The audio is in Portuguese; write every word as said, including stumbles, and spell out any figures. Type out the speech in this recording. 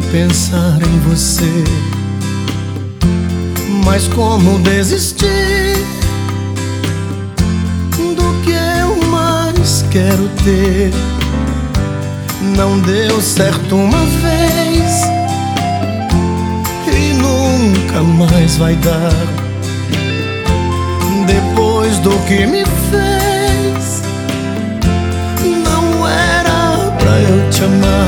pensar em você. Mas como desistir do que eu mais quero ter? Não deu certo uma vez e nunca mais vai dar. Depois do que me fez, não era pra eu te amar.